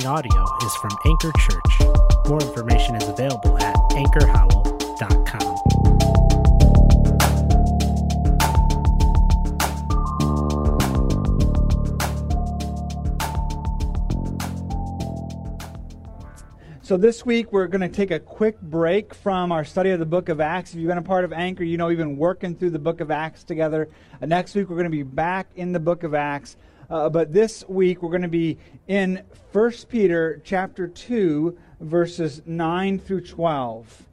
following audio is from Anchor Church. More information is available at anchorhowell.com. So this week we're going to take a quick break from our study of the book of Acts. If you've been a part of Anchor, you know we've been working through the book of Acts together. Next week we're going to be back in the book of Acts. But this week we're going to be in 1 Peter chapter 2, verses 9 through 12.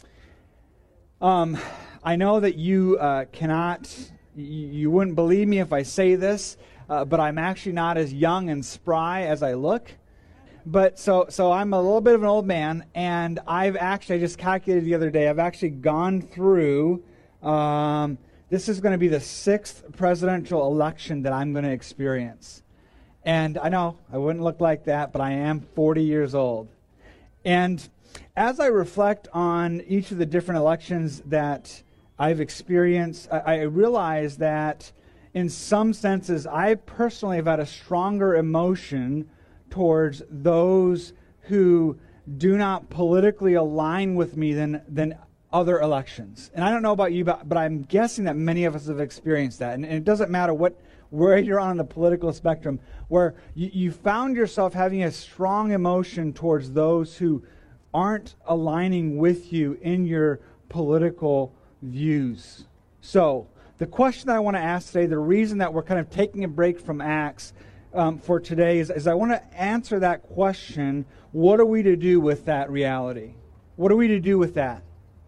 I know that you you wouldn't believe me if I say this, but I'm actually not as young and spry as I look. But so I'm a little bit of an old man, and I just calculated the other day, I've actually gone through, this is going to be the 6th presidential election that I'm going to experience. And I know I wouldn't look like that, but I am 40 years old. And as I reflect on each of the different elections that I've experienced, I realize that in some senses, I personally have had a stronger emotion towards those who do not politically align with me than other elections. And I don't know about you, but I'm guessing that many of us have experienced that. And it doesn't matter where you're on the political spectrum, where you found yourself having a strong emotion towards those who aren't aligning with you in your political views. So the question that I want to ask today, the reason that we're kind of taking a break from Acts for today is I want to answer that question, what are we to do with that reality? What are we to do with that?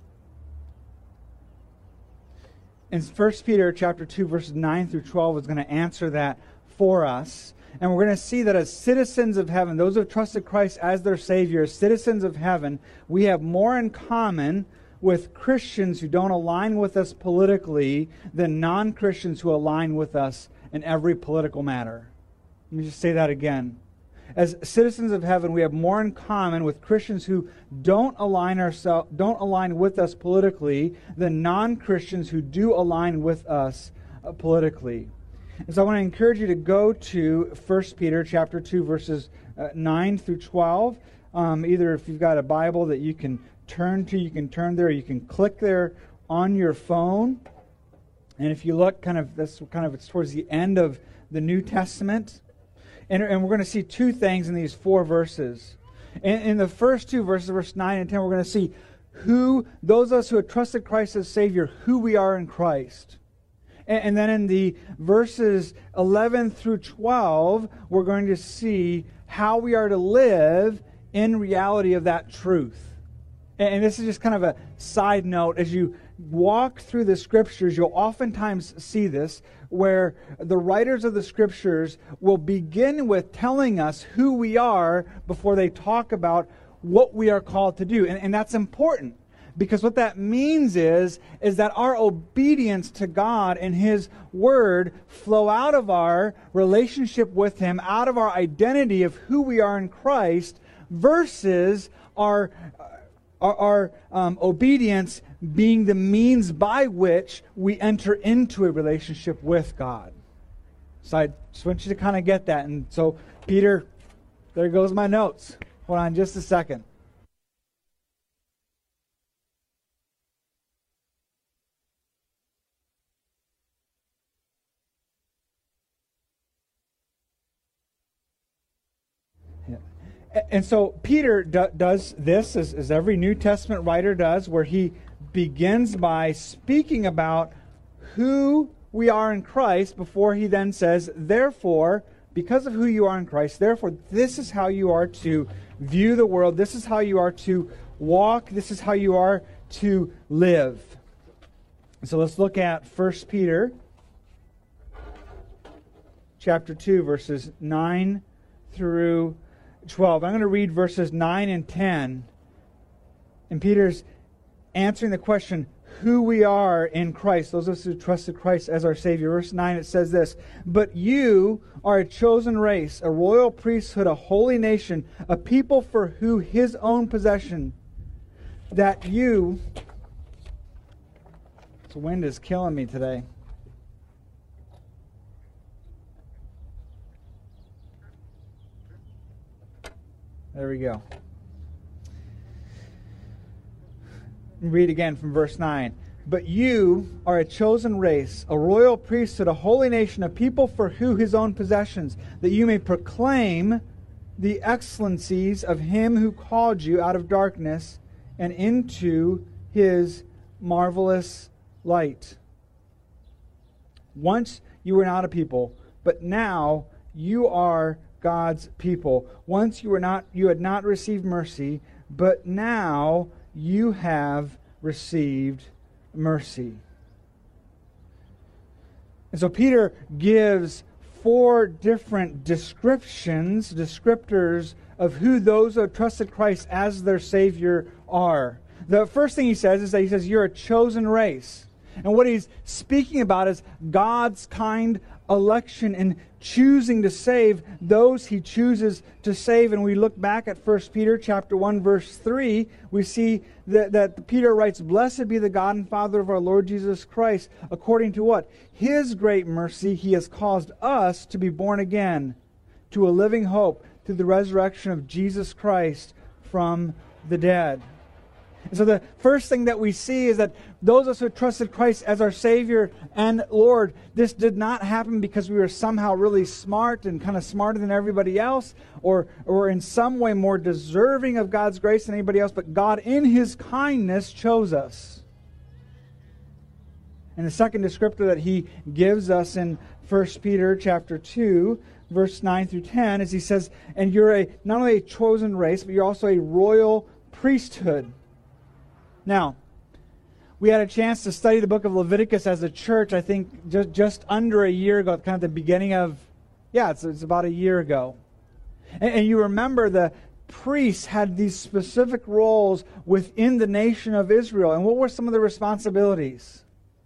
And 1 Peter chapter 2, verses 9 through 12 is going to answer that for us. And we're going to see that as citizens of heaven, those who have trusted Christ as their Savior, as citizens of heaven, we have more in common with Christians who don't align with us politically than non-Christians who align with us in every political matter. Let me just say that again. As citizens of heaven, we have more in common with Christians who don't align with us politically than non-Christians who do align with us politically. And so I want to encourage you to go to 1 Peter chapter 2, verses 9 through 12. Either if you've got a Bible that you can turn to, you can turn there. You can click there on your phone. And if you look, it's towards the end of the New Testament. And we're going to see two things in these 4 verses. In the first 2 verses, verse 9 and 10, we're going to see those of us who have trusted Christ as Savior, who we are in Christ. And then in the verses 11 through 12, we're going to see how we are to live in reality of that truth. And this is just kind of a side note. As you walk through the Scriptures, you'll oftentimes see this, where the writers of the Scriptures will begin with telling us who we are before they talk about what we are called to do. And that's important, because what that means is that our obedience to God and His Word flow out of our relationship with Him, out of our identity of who we are in Christ, versus our obedience being the means by which we enter into a relationship with God. So I just want you to kind of get that. And so, Peter, there goes my notes. Hold on just a second. And so Peter does this, as every New Testament writer does, where he begins by speaking about who we are in Christ before he then says, therefore, because of who you are in Christ, therefore, this is how you are to view the world, this is how you are to walk, this is how you are to live. So let's look at 1 Peter chapter 2, verses 9 through 12. I'm going to read verses 9 and 10. And Peter's answering the question, who we are in Christ, those of us who trusted Christ as our Savior. Verse 9, it says this, but you are a chosen race, a royal priesthood, a holy nation, a people for who His own possession, that you... This wind is killing me today. There we go. Read again from verse 9. But you are a chosen race, a royal priesthood, a holy nation, a people for his own possessions, that you may proclaim the excellencies of him who called you out of darkness and into his marvelous light. Once you were not a people, but now you are God's people. Once you had not received mercy, but now you have received mercy. And so Peter gives 4 different descriptors of who those who have trusted Christ as their Savior are. The first thing he says is that he says, you're a chosen race. And what he's speaking about is God's kind election in choosing to save those he chooses to save. And we look back at 1 Peter chapter 1, verse 3, we see that Peter writes, "Blessed be the God and Father of our Lord Jesus Christ, according to" what? "His great mercy he has caused us to be born again to a living hope through the resurrection of Jesus Christ from the dead." And so the first thing that we see is that those of us who trusted Christ as our Savior and Lord, this did not happen because we were somehow really smart and kind of smarter than everybody else, or in some way more deserving of God's grace than anybody else, but God in His kindness chose us. And the second descriptor that he gives us in 1 Peter chapter 2, verse 9 through 10, is he says, and you're not only a chosen race, but you're also a royal priesthood. Now, we had a chance to study the book of Leviticus as a church, I think, just under a year ago, kind of the beginning of, it's about a year ago. And you remember the priests had these specific roles within the nation of Israel. And what were some of the responsibilities?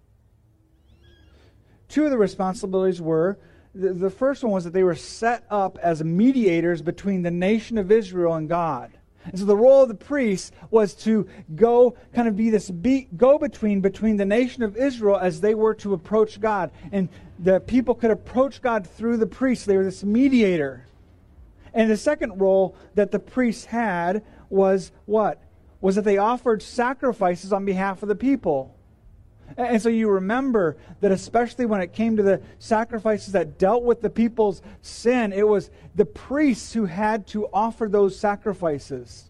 2 of the responsibilities were, the first one was that they were set up as mediators between the nation of Israel and God. And so the role of the priests was to go kind of be this go-between between the nation of Israel as they were to approach God. And the people could approach God through the priests. They were this mediator. And the second role that the priests had was what? Was that they offered sacrifices on behalf of the people. And so you remember that especially when it came to the sacrifices that dealt with the people's sin, it was the priests who had to offer those sacrifices.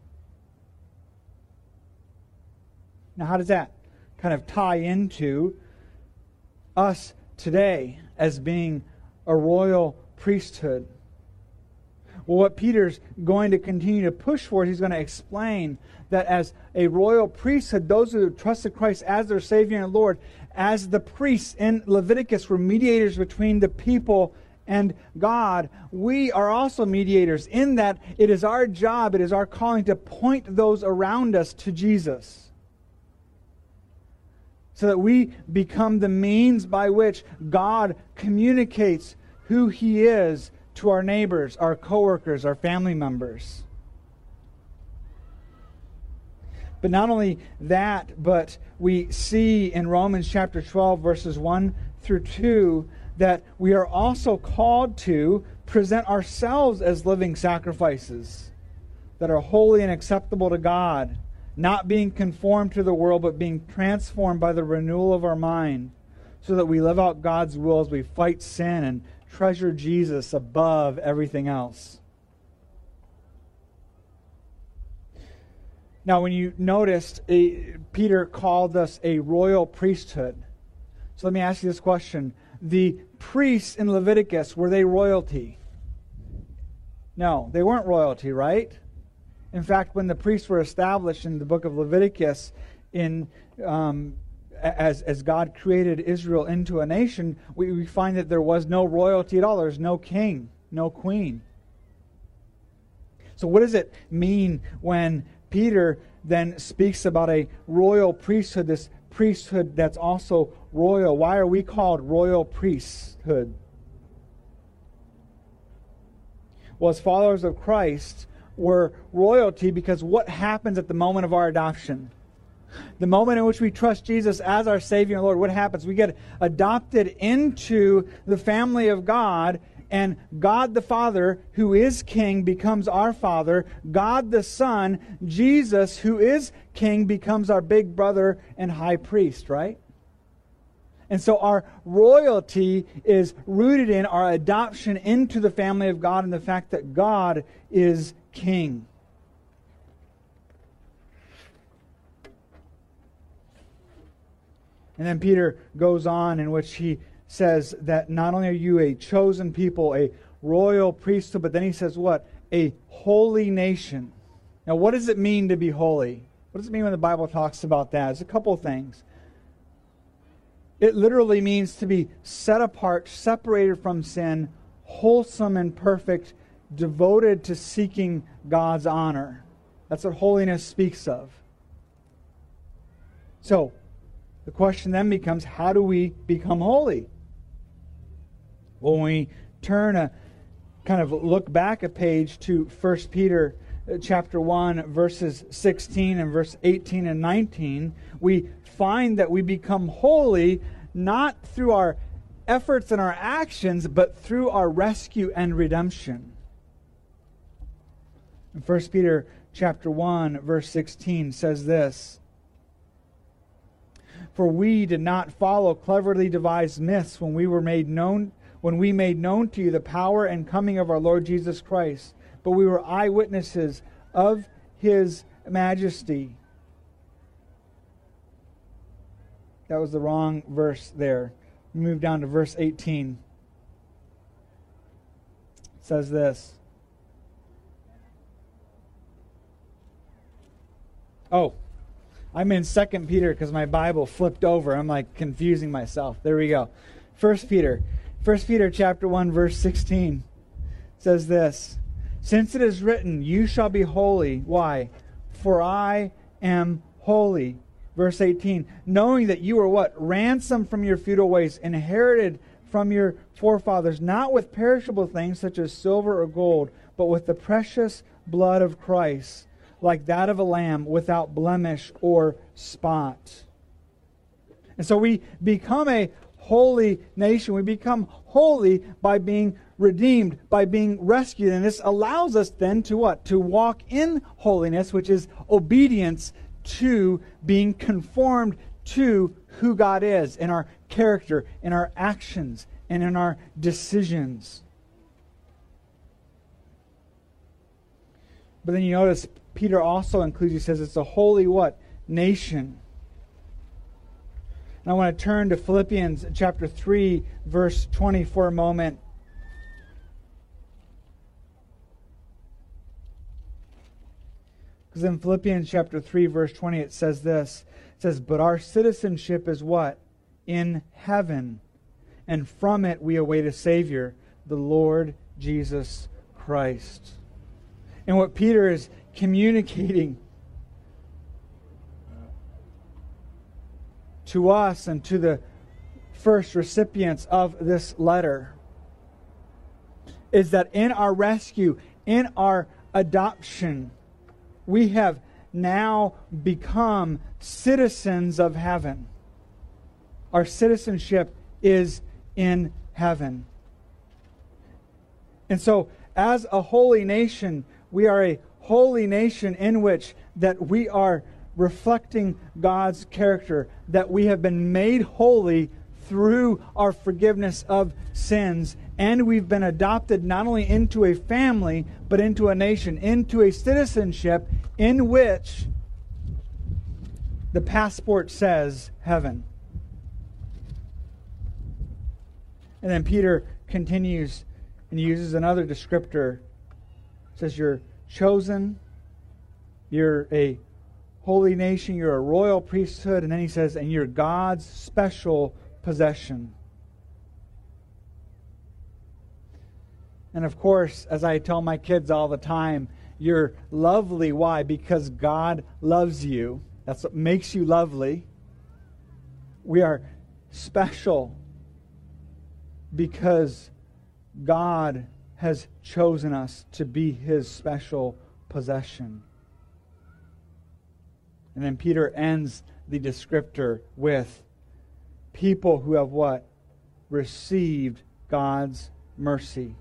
Now, how does that kind of tie into us today as being a royal priesthood? Well, what Peter's going to continue to push for, he's going to explain that as a royal priesthood, those who trusted Christ as their Savior and Lord, as the priests in Leviticus were mediators between the people and God, we are also mediators in that it is our job, it is our calling to point those around us to Jesus. So that we become the means by which God communicates who He is to our neighbors, our coworkers, our family members. But not only that, but we see in Romans chapter 12, verses 1 through 2, that we are also called to present ourselves as living sacrifices that are holy and acceptable to God, not being conformed to the world, but being transformed by the renewal of our mind, so that we live out God's will as we fight sin and treasure Jesus above everything else. Now, when you noticed, Peter called us a royal priesthood. So let me ask you this question. The priests in Leviticus, were they royalty? No, they weren't royalty, right? In fact, when the priests were established in the book of Leviticus, as God created Israel into a nation, we find that there was no royalty at all. There's no king, no queen. So what does it mean when Peter then speaks about a royal priesthood, this priesthood that's also royal? Why are we called royal priesthood? Well, as followers of Christ, we're royalty because what happens at the moment of our adoption? The moment in which we trust Jesus as our Savior and Lord, what happens? We get adopted into the family of God, and God the Father, who is King, becomes our Father. God the Son, Jesus, who is King, becomes our big brother and high priest, right? And so our royalty is rooted in our adoption into the family of God and the fact that God is King. And then Peter goes on in which he says that not only are you a chosen people, a royal priesthood, but then he says what? A holy nation. Now, what does it mean to be holy? What does it mean when the Bible talks about that? There's a couple of things. It literally means to be set apart, separated from sin, wholesome and perfect, devoted to seeking God's honor. That's what holiness speaks of. So, the question then becomes, how do we become holy? Well, when we kind of look back a page to 1 Peter chapter 1, verses 16 and verse 18 and 19, we find that we become holy not through our efforts and our actions, but through our rescue and redemption. In 1 Peter chapter 1, verse 16 says this, "For we did not follow cleverly devised myths when we made known to you the power and coming of our Lord Jesus Christ, but we were eyewitnesses of His majesty." That was the wrong verse there. Move down to verse 18. It says this. Oh, I'm in 2 Peter because my Bible flipped over. I'm like confusing myself. There we go. 1 Peter chapter 1, verse 16 says this. "Since it is written, you shall be holy." Why? "For I am holy." Verse 18, "Knowing that you are what? Ransomed from your futile ways, inherited from your forefathers, not with perishable things such as silver or gold, but with the precious blood of Christ, like that of a lamb without blemish or spot." And so we become a holy nation. We become holy by being redeemed, by being rescued. And this allows us then to what? To walk in holiness, which is obedience to being conformed to who God is in our character, in our actions, and in our decisions. But then you notice Peter also includes, he says it's a holy what? Nation. And I want to turn to Philippians chapter 3, verse 20 for a moment. Because in Philippians chapter 3, verse 20, it says this. It says, "But our citizenship is what? In heaven. And from it we await a Savior, the Lord Jesus Christ." And what Peter is communicating to us and to the first recipients of this letter is that in our rescue, in our adoption, we have now become citizens of heaven. Our citizenship is in heaven. And so, as a holy nation, we are a holy nation in which that we are reflecting God's character, that we have been made holy through our forgiveness of sins, and we've been adopted not only into a family, but into a nation, into a citizenship in which the passport says heaven. And then Peter continues and uses another descriptor. It says you're chosen, you're a holy nation, you're a royal priesthood, and then he says, and you're God's special possession. And of course, as I tell my kids all the time, you're lovely. Why? Because God loves you. That's what makes you lovely. We are special because God has chosen us to be His special possession. And then Peter ends the descriptor with people who have what? Received God's mercy.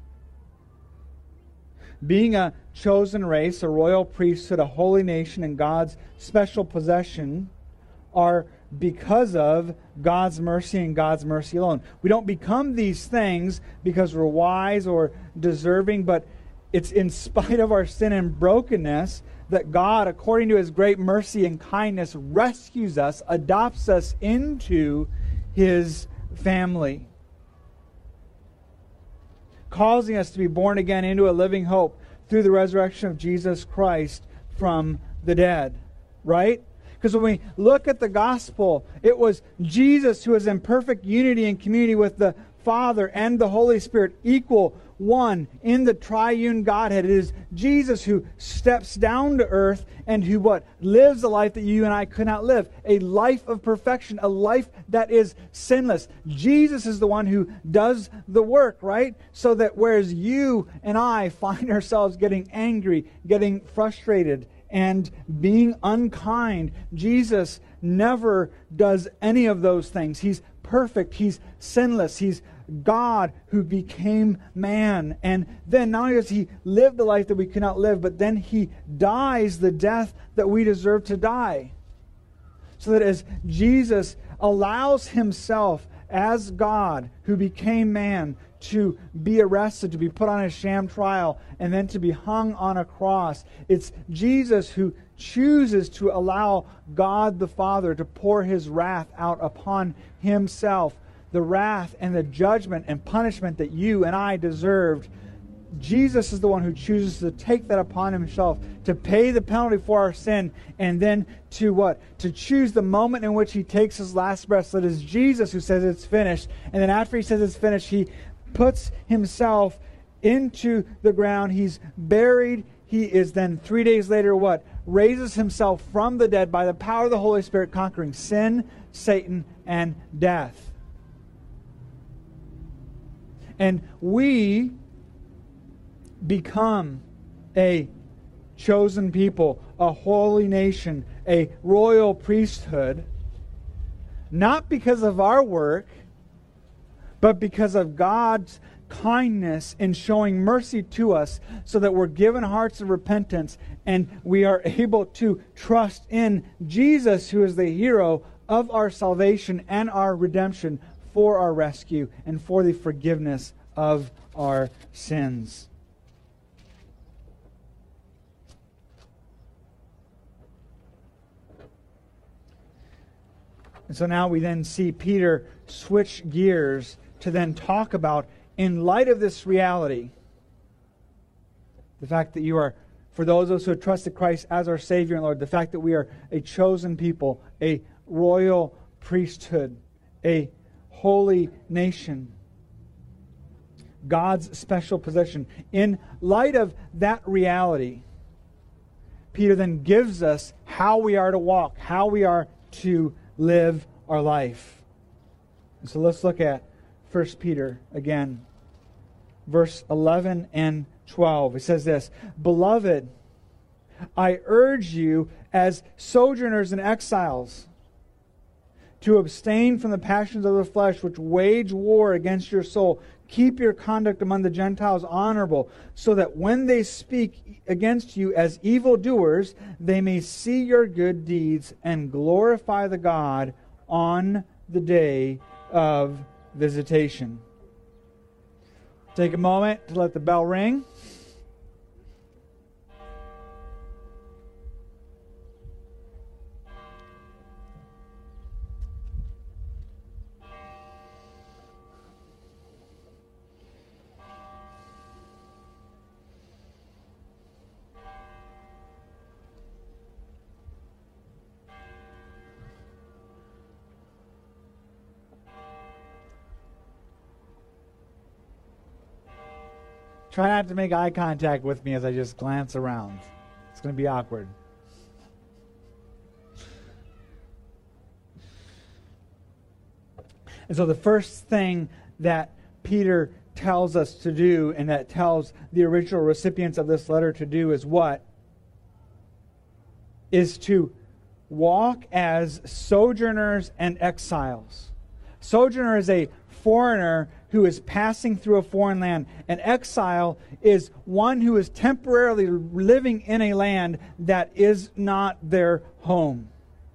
Being a chosen race, a royal priesthood, a holy nation, and God's special possession are because of God's mercy and God's mercy alone. We don't become these things because we're wise or deserving, but it's in spite of our sin and brokenness that God, according to His great mercy and kindness, rescues us, adopts us into His family, causing us to be born again into a living hope through the resurrection of Jesus Christ from the dead. Right? Because when we look at the gospel, it was Jesus who was in perfect unity and community with the Father and the Holy Spirit, equal one in the triune Godhead. It is Jesus who steps down to earth and who lives a life that you and I could not live. A life of perfection, a life that is sinless. Jesus is the one who does the work, right? So that whereas you and I find ourselves getting angry, getting frustrated, and being unkind, Jesus never does any of those things. He's perfect. He's sinless. He's God who became man. And then not only does He live the life that we cannot live, but then He dies the death that we deserve to die. So that as Jesus allows Himself as God who became man to be arrested, to be put on a sham trial, and then to be hung on a cross, it's Jesus who chooses to allow God the Father to pour His wrath out upon Himself. The wrath and the judgment and punishment that you and I deserved. Jesus is the one who chooses to take that upon Himself, to pay the penalty for our sin, and then to choose the moment in which He takes His last breath. So it is Jesus who says it's finished. And then after He says it's finished, He puts Himself into the ground. He's buried. He is then 3 days later raises Himself from the dead by the power of the Holy Spirit, conquering sin, Satan, and death. And we become a chosen people, a holy nation, a royal priesthood, not because of our work, but because of God's kindness in showing mercy to us, so that we're given hearts of repentance and we are able to trust in Jesus, who is the hero of our salvation and our redemption, for our rescue and for the forgiveness of our sins. And so now we then see Peter switch gears to then talk about, in light of this reality, the fact that you are, for those of us who have trusted Christ as our Savior and Lord, the fact that we are a chosen people, a royal priesthood, a holy nation, God's special possession. In light of that reality, Peter then gives us how we are to walk, how we are to live our life. And so let's look at 1 Peter again, verse 11 and 12. It says this: Beloved, I urge you as sojourners and exiles to abstain from the passions of the flesh which wage war against your soul. Keep your conduct among the Gentiles honorable, so that when they speak against you as evildoers, they may see your good deeds and glorify the God on the day of visitation. Take a moment to let the bell ring. Try not to make eye contact with me as I just glance around. It's going to be awkward. And so the first thing that Peter tells us to do, and that tells the original recipients of this letter to do, is what? Is to walk as sojourners and exiles. Sojourner is a foreigner who is passing through a foreign land. An exile is one who is temporarily living in a land that is not their home.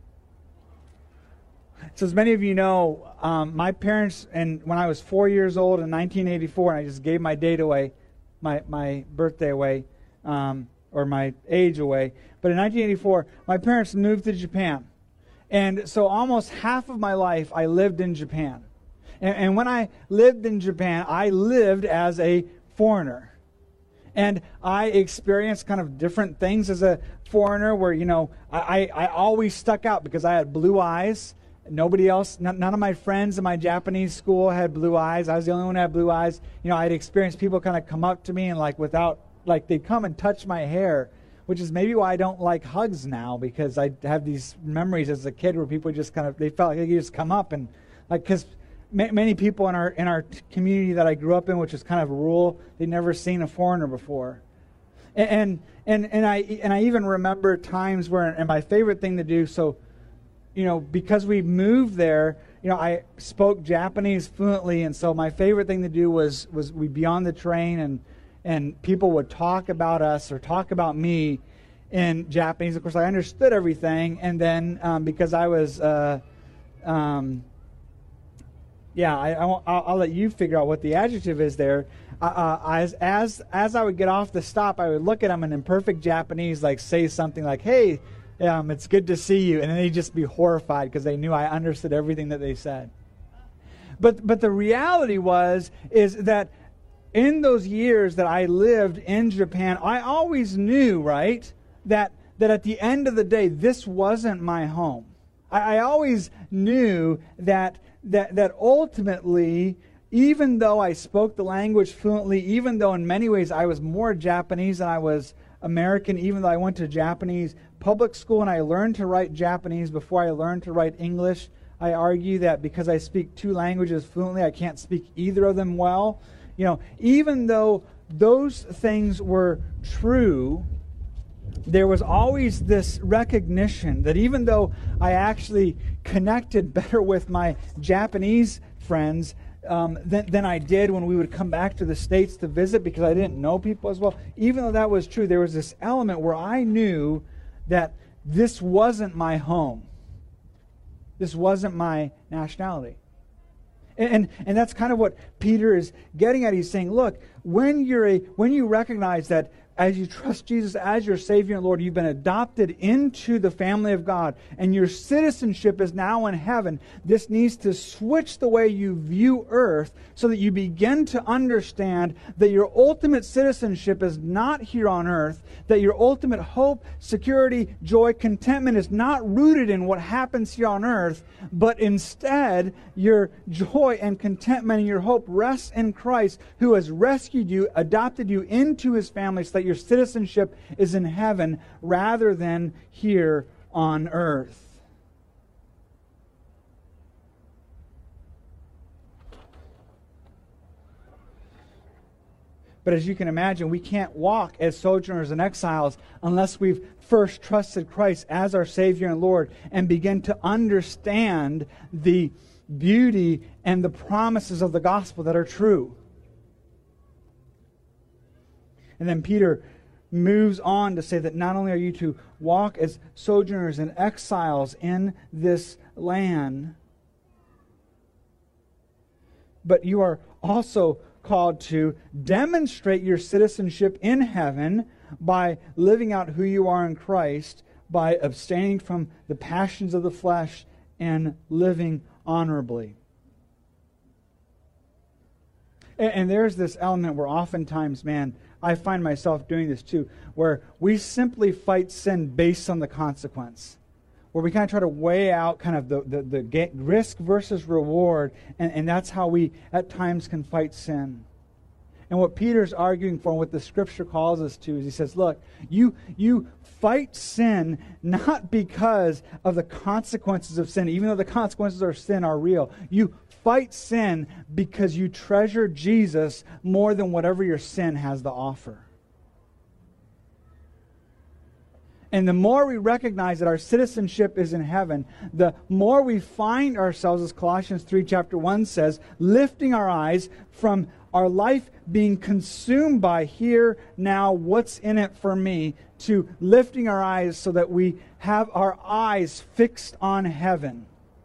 So as many of you know, my parents, and when I was 4 years old in 1984, and I just gave my date away, my birthday away, or my age away. But in 1984, my parents moved to Japan. And so almost half of my life, I lived in Japan. And when I lived in Japan, I lived as a foreigner. And I experienced kind of different things as a foreigner where, I always stuck out because I had blue eyes. Nobody else, none of my friends in my Japanese school had blue eyes. I was the only one who had blue eyes. I'd experienced people kind of come up to me and they'd come and touch my hair, which is maybe why I don't like hugs now, because I have these memories as a kid where people just they felt like they could just come up and because many people in our community that I grew up in, which is kind of rural, they'd never seen a foreigner before. And I even remember times where, and my favorite thing to do, so because we moved there, I spoke Japanese fluently, and so my favorite thing to do was we'd be on the train and people would talk about us or talk about me in Japanese. Of course, I understood everything, and then because I was, I'll let you figure out what the adjective is there. As I would get off the stop, I would look at them and in perfect Japanese, say something like, "Hey, it's good to see you," and then they'd just be horrified because they knew I understood everything that they said. But the reality is that in those years that I lived in Japan, I always knew, right, that at the end of the day, this wasn't my home. I always knew that ultimately, even though I spoke the language fluently, even though in many ways I was more Japanese than I was American, even though I went to Japanese public school and I learned to write Japanese before I learned to write English, I argue that because I speak two languages fluently, I can't speak either of them well. Even though those things were true, there was always this recognition that even though I actually connected better with my Japanese friends than I did when we would come back to the States to visit because I didn't know people as well, even though that was true, there was this element where I knew that this wasn't my home. This wasn't my nationality. And that's kind of what Peter is getting at. He's saying, look, when you recognize that as you trust Jesus as your Savior and Lord, you've been adopted into the family of God, and your citizenship is now in heaven, this needs to switch the way you view earth so that you begin to understand that your ultimate citizenship is not here on earth, that your ultimate hope, security, joy, contentment is not rooted in what happens here on earth, but instead your joy and contentment and your hope rests in Christ, who has rescued you, adopted you into His family so that your citizenship is in heaven rather than here on earth. But as you can imagine, we can't walk as sojourners and exiles unless we've first trusted Christ as our Savior and Lord and begin to understand the beauty and the promises of the gospel that are true. And then Peter moves on to say that not only are you to walk as sojourners and exiles in this land, but you are also called to demonstrate your citizenship in heaven by living out who you are in Christ, by abstaining from the passions of the flesh and living honorably. And there's this element where oftentimes, I find myself doing this too, where we simply fight sin based on the consequence, where we kind of try to weigh out kind of the risk versus reward, and that's how we at times can fight sin. And what Peter's arguing for, and what the Scripture calls us to, is he says, look, you fight sin not because of the consequences of sin, even though the consequences of sin are real. You fight sin because you treasure Jesus more than whatever your sin has to offer. And the more we recognize that our citizenship is in heaven, the more we find ourselves, as Colossians 3 chapter 1 says, lifting our eyes from our life being consumed by here, now, what's in it for me, to lifting our eyes so that we have our eyes fixed on heaven.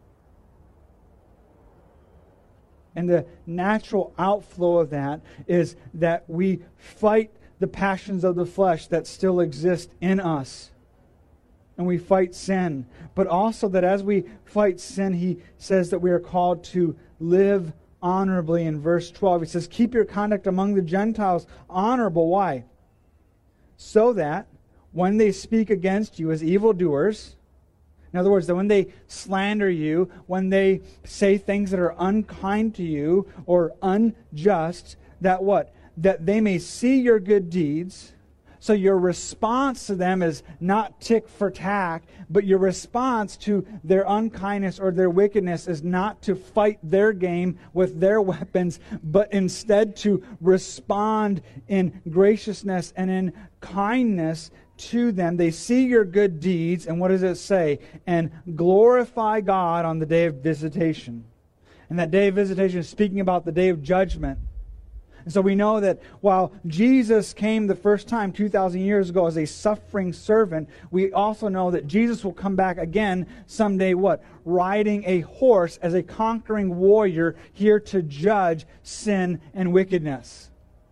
And the natural outflow of that is that we fight the passions of the flesh that still exist in us. And we fight sin. But also that as we fight sin, he says that we are called to live honorably. In verse 12, he says, keep your conduct among the Gentiles honorable. Why? So that when they speak against you as evildoers, in other words, that when they slander you, when they say things that are unkind to you or unjust, that what? That they may see your good deeds. So your response to them is not tick for tack, but your response to their unkindness or their wickedness is not to fight their game with their weapons, but instead to respond in graciousness and in kindness to them. They see your good deeds, and what does it say? And glorify God on the day of visitation. And that day of visitation is speaking about the day of judgment. And so we know that while Jesus came the first time 2,000 years ago as a suffering servant, we also know that Jesus will come back again someday, what? Riding a horse as a conquering warrior here to judge sin and wickedness.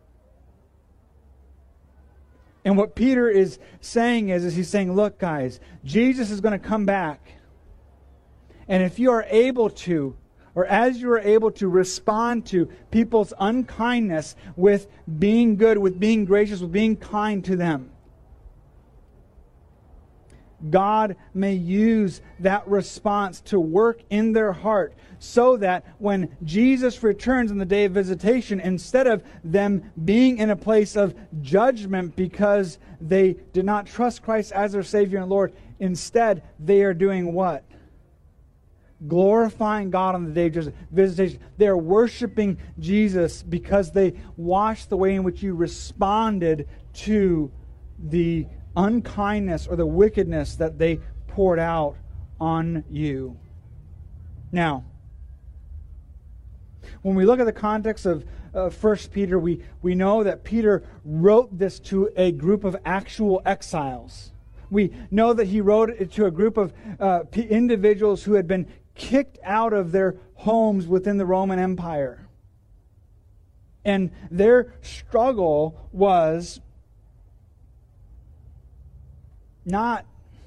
And what Peter is saying is he's saying, look guys, Jesus is going to come back. And if you are able to, or as you are able to respond to people's unkindness with being good, with being gracious, with being kind to them, God may use that response to work in their heart so that when Jesus returns on the day of visitation, instead of them being in a place of judgment because they did not trust Christ as their Savior and Lord, instead they are doing what? Glorifying God on the day of visitation. They are worshiping Jesus because they watched the way in which you responded to the unkindness or the wickedness that they poured out on you. Now, when we look at the context of 1 Peter, we know that Peter wrote this to a group of actual exiles. We know that he wrote it to a group of individuals who had been kicked out of their homes within the Roman Empire. And their struggle was not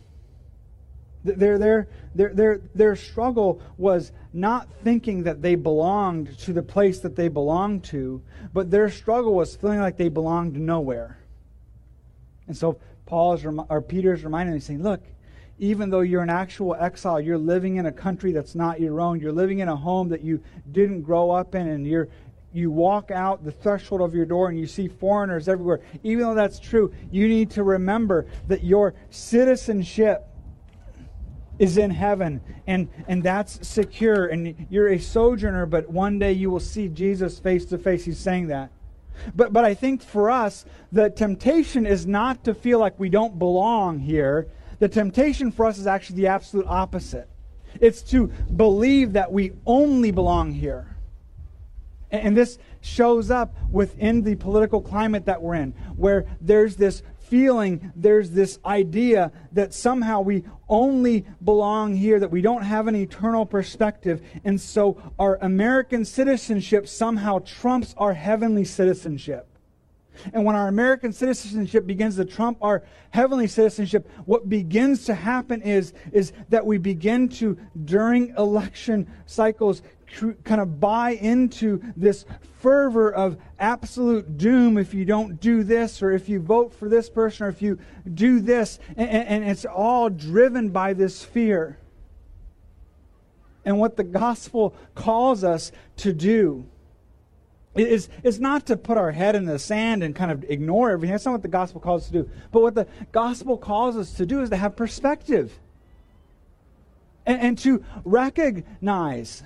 their struggle was not thinking that they belonged to the place that they belonged to, but their struggle was feeling like they belonged nowhere. And so Peter's reminding them, saying, look, even though you're an actual exile, you're living in a country that's not your own, you're living in a home that you didn't grow up in, and you walk out the threshold of your door and you see foreigners everywhere. Even though that's true, you need to remember that your citizenship is in heaven, and that's secure, and you're a sojourner, but one day you will see Jesus face to face. He's saying that. But I think for us, the temptation is not to feel like we don't belong here. The temptation for us is actually the absolute opposite. It's to believe that we only belong here. And this shows up within the political climate that we're in, where there's this feeling, there's this idea that somehow we only belong here, that we don't have an eternal perspective, and so our American citizenship somehow trumps our heavenly citizenship. And when our American citizenship begins to trump our heavenly citizenship, what begins to happen is that we begin to, during election cycles, kind of buy into this fervor of absolute doom if you don't do this, or if you vote for this person, or if you do this. And it's all driven by this fear. And what the gospel calls us to do is not to put our head in the sand and kind of ignore everything. That's not what the gospel calls us to do. But what the gospel calls us to do is to have perspective. And to recognize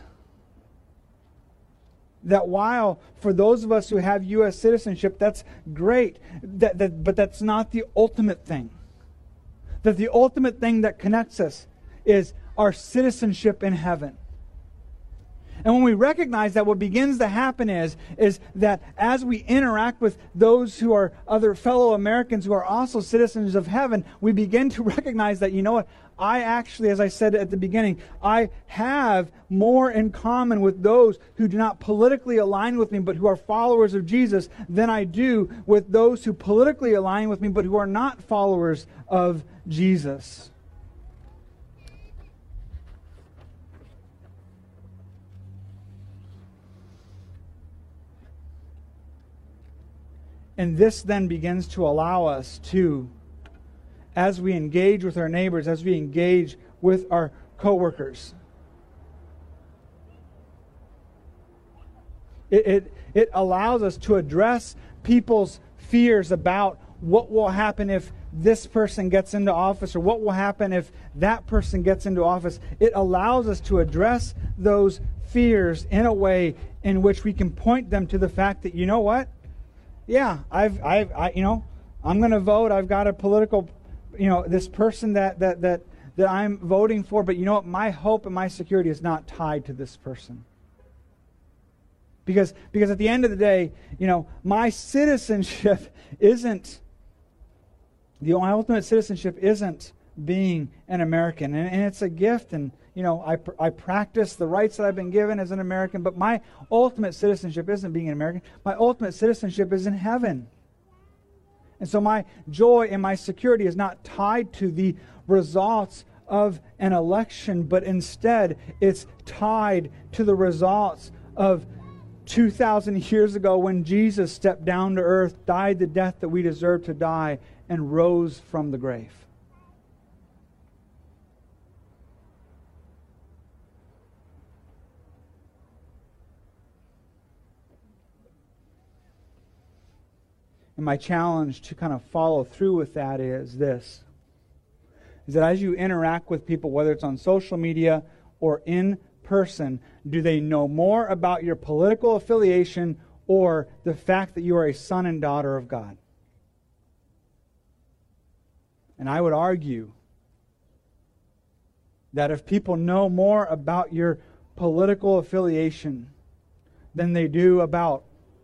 that while for those of us who have U.S. citizenship, that's great, but that's not the ultimate thing. that the ultimate thing that connects us is our citizenship in heaven. And when we recognize that, what begins to happen is that as we interact with those who are other fellow Americans who are also citizens of heaven, we begin to recognize that, you know what, I actually, as I said at the beginning, I have more in common with those who do not politically align with me but who are followers of Jesus than I do with those who politically align with me but who are not followers of Jesus. And this then begins to allow us to, as we engage with our neighbors, as we engage with our coworkers, it allows us to address people's fears about what will happen if this person gets into office or what will happen if that person gets into office. It allows us to address those fears in a way in which we can point them to the fact that, you know what? Yeah, I'm going to vote. I've got a political, this person that I'm voting for. But you know what? My hope and my security is not tied to this person. Because at the end of the day, my citizenship isn't, my ultimate citizenship isn't being an American. And it's a gift, and I practice the rights that I've been given as an American, but my ultimate citizenship isn't being an American. My ultimate citizenship is in heaven. And so my joy and my security is not tied to the results of an election, but instead it's tied to the results of 2,000 years ago when Jesus stepped down to earth, died the death that we deserve to die, and rose from the grave. And my challenge to kind of follow through with that is this, is that as you interact with people, whether it's on social media or in person, do they know more about your political affiliation or the fact that you are a son and daughter of God? And I would argue that if people know more about your political affiliation than they do about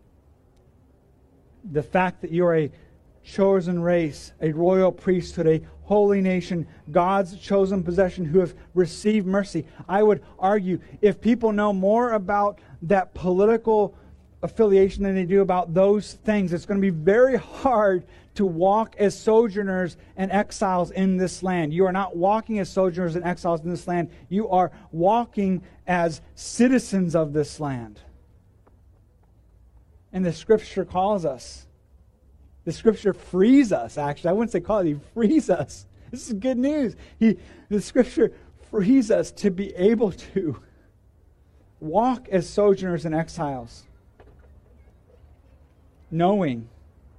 the fact that you're a chosen race, a royal priesthood, a holy nation, God's chosen possession who have received mercy. I would argue if people know more about that political affiliation than they do about those things, it's going to be very hard to walk as sojourners and exiles in this land. You are not walking as sojourners and exiles in this land. You are walking as citizens of this land. And the Scripture calls us. The Scripture frees us, actually. I wouldn't say call it, He frees us. This is good news. The Scripture frees us to be able to walk as sojourners and exiles, knowing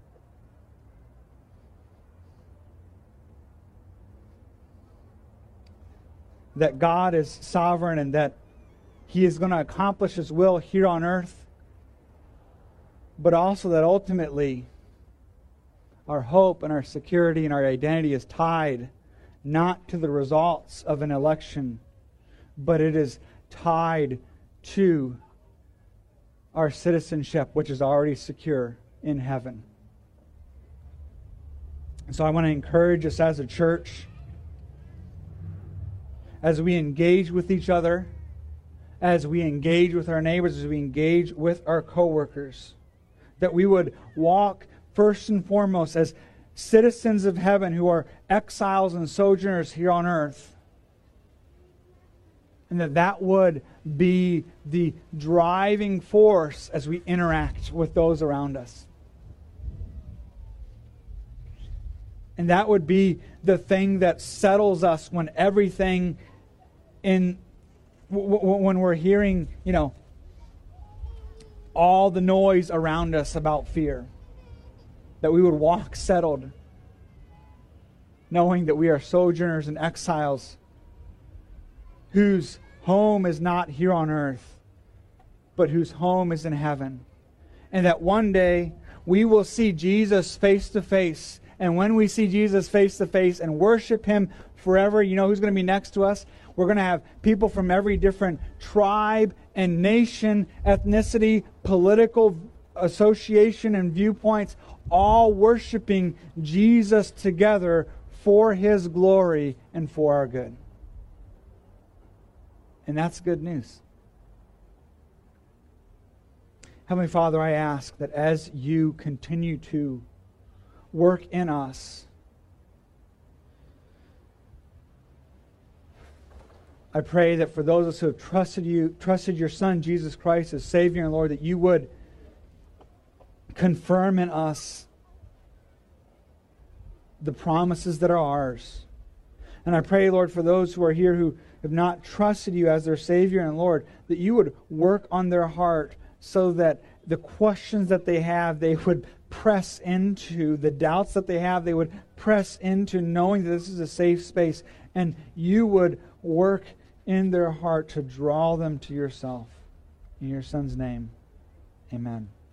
that God is sovereign and that He is going to accomplish His will here on earth, but also that ultimately our hope and our security and our identity is tied not to the results of an election, but it is tied to our citizenship, which is already secure in heaven. And so I want to encourage us as a church, as we engage with each other, as we engage with our neighbors, as we engage with our coworkers, that we would walk first and foremost as citizens of heaven who are exiles and sojourners here on earth. And that would be the driving force as we interact with those around us. And that would be the thing that settles us when everything when we're hearing, all the noise around us about fear. That we would walk settled, knowing that we are sojourners and exiles whose home is not here on earth, but whose home is in heaven. And that one day we will see Jesus face to face And when we see Jesus face to face and worship Him forever, you know who's going to be next to us? We're going to have people from every different tribe and nation, ethnicity, political association, and viewpoints, all worshiping Jesus together for His glory and for our good. And that's good news. Heavenly Father, I ask that as You continue to work in us, I pray that for those of us who have trusted Your Son, Jesus Christ, as Savior and Lord, that You would confirm in us the promises that are ours. And I pray, Lord, for those who are here who have not trusted You as their Savior and Lord, that You would work on their heart so that the questions that they have, they would press into. The doubts that they have, they would press into, knowing that this is a safe space. And You would work in their heart to draw them to Yourself. In Your Son's name, amen.